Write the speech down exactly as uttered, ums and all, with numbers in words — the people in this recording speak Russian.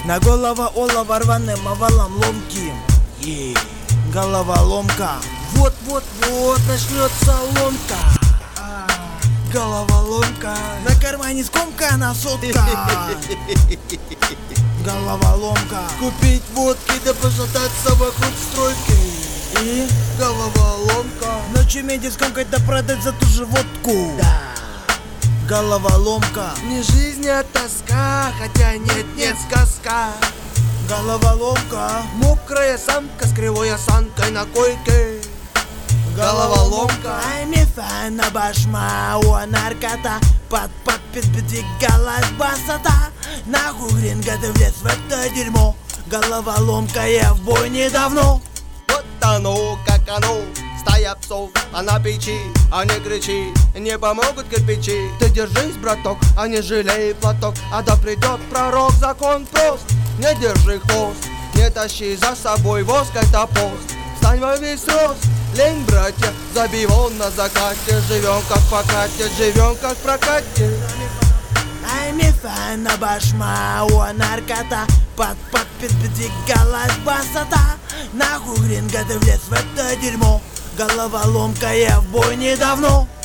На голова олова рваным овалом ломким. Е, головоломка. Вот-вот-вот начнется ломка. Головоломка. На кармане скомкана сотка. Головоломка. Купить водки да пошататься вокруг стройки. И головоломка. Ночью меди скомкать да продать за ту же водку. Да. Головоломка. Не жизнь, а тоска, хотя нет-нет сказка. Головоломка. Мокрая самка с кривой осанкой на койке. Головоломка. Ай, мифана башма, у наркота. Под подпись двигалась басота. Нахуй гринга ты влез в это дерьмо. Головоломка, я в бой недавно. Вот оно, как оно, стая псов, а на печи, а не кричи, не помогут кирпичи. Ты держись, браток, а не жалей платок, а да придет пророк, закон прост. Не держи хвост, не тащи за собой воск, это пост. Встань во весь рост, лень, братья, забей вон на закате. Живем как по крате, живем как в прокате. Ай, мифана башма, у наркота. Под подпись двигалась басота. Нахуй гринга ты влез в это дерьмо. Головоломка, я в бой недавно.